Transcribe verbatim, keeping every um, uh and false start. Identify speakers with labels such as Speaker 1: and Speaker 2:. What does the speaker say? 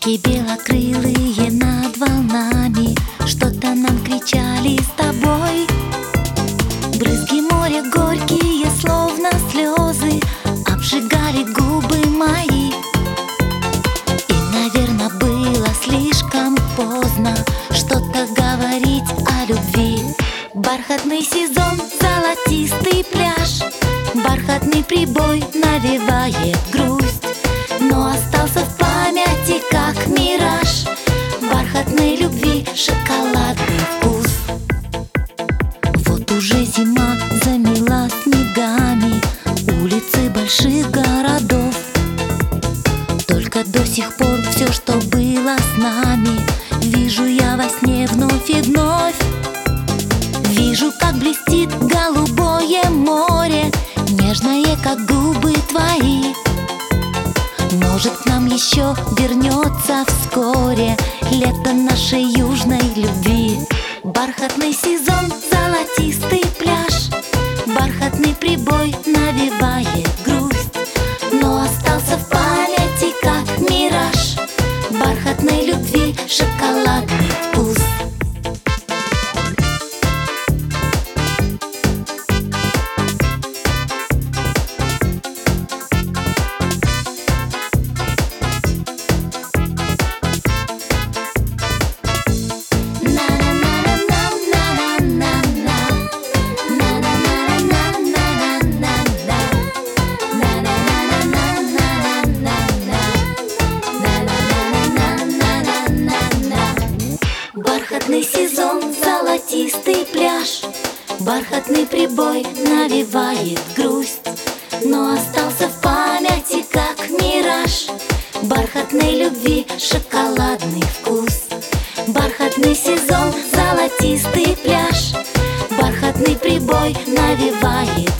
Speaker 1: Птички белокрылые над волнами что-то нам кричали с тобой. Брызги моря горькие, словно слезы, обжигали губы мои. И, наверное, было слишком поздно что-то говорить о любви. Бархатный сезон, золотистый пляж, бархатный прибой навевает грусть, но остался в памяти как мираж бархатной любви шоколадный вкус. Вот уже зима замела снегами улицы больших городов. Только до сих пор все, что было с нами, вижу я во сне вновь и вновь. Вижу, как блестит голубое море, нежное, как губы твои. Может, к нам еще вернется вскоре лето нашей южной любви. Бархатный сезон, золотистый пляж, бархатный прибой навевает грусть, но остался в памяти как мираж бархатной любви шоколадный вкус. Бархатный сезон, золотистый пляж, бархатный прибой навевает грусть, но остался в памяти как мираж бархатной любви шоколадный вкус. Бархатный сезон, золотистый пляж, бархатный прибой навевает